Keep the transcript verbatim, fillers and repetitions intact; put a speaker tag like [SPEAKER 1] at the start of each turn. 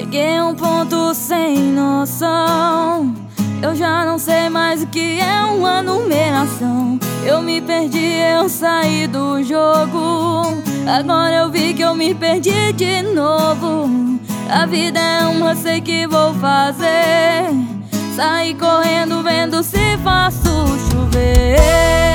[SPEAKER 1] Cheguei a um ponto sem noção. Eu já não sei mais o que é uma numeração. Eu me perdi, eu saí do jogo. Agora eu vi que eu me perdi de novo. A vida é uma, sei que vou fazer. Sair correndo, vendo se faço chover.